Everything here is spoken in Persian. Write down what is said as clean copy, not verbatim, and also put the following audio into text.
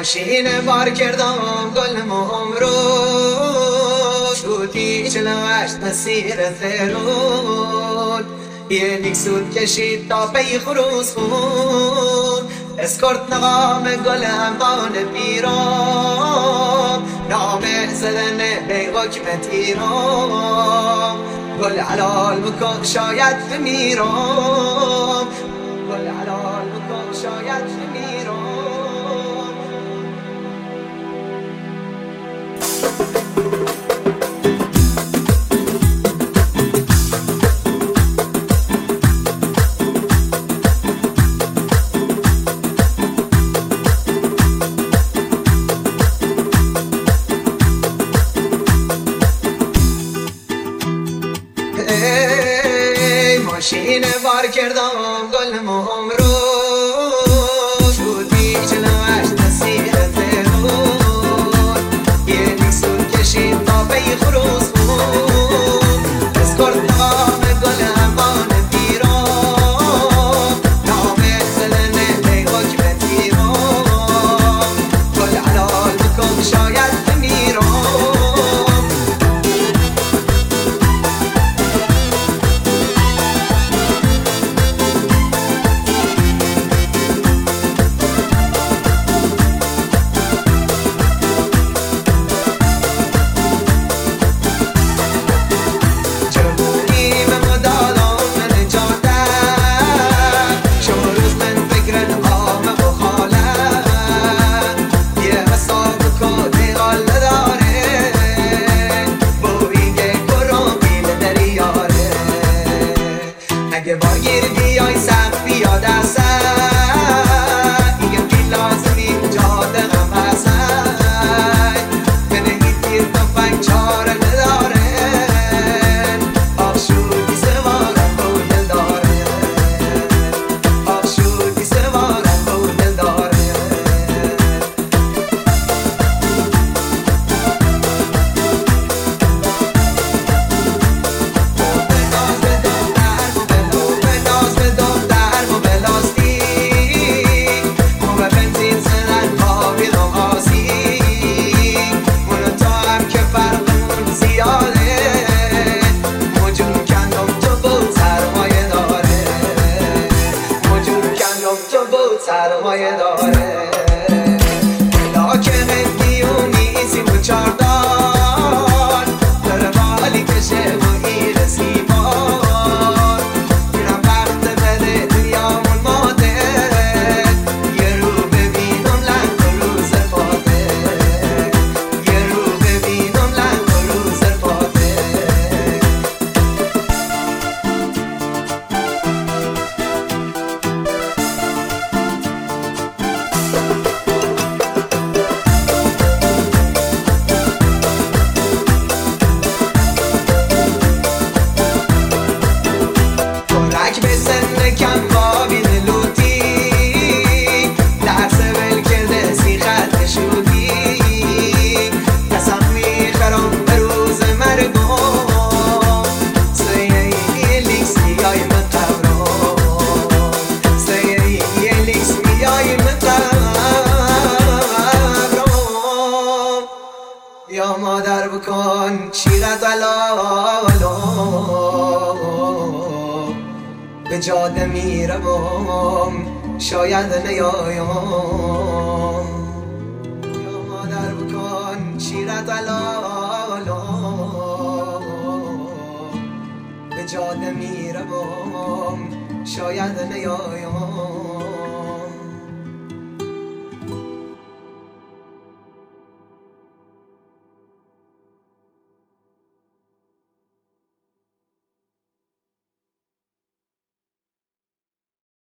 ماشین بار کردم گلم عمرو شوتی جلوش مسیر ترون یه دیگ سود کشید تا پی خروس خون اسکرت نقام گلم بان پیرام نامه زدن به حکمت ایرام گل حلال بکن شاید بمیرم گل حلال بکن شاید بمیرم ماشین بار کردم گلم عمرو شوتی جلوش مسیر ترون یه دیگ سود کشید تا پی خروس خون اسکرت نقام گلم بان پیرام نامه زدن به حکمت ایرام گل حلال بکن شاید بمیرم اگه باگیر بیای سخت بیاد اصلا میگم که لازمی جاده هم هستن که نهید تیر تفنگ چاره نداره آخشوری سوارم بود دل داره آخشوری سوارم بود دل داره سرمایه داره لاکن دیونی سی و چاردار داره بالی کشه و ایره سیمار میرم وقت بده دنیامون ماده یه رو ببینم لنگ و روز فاته یه رو ببینم لنگ و روز فاته به سن کم بابین لوتی درس ول کرده سی خط شودی قسم میخرم به روز مرگم سیه لیکس میای من قبرم سیه لیکس میای من قبرم یا مادر بکن شیرت به جاده میروم شاید نیایم یا مادر بکن شیرت به جاده میروم شاید نیایم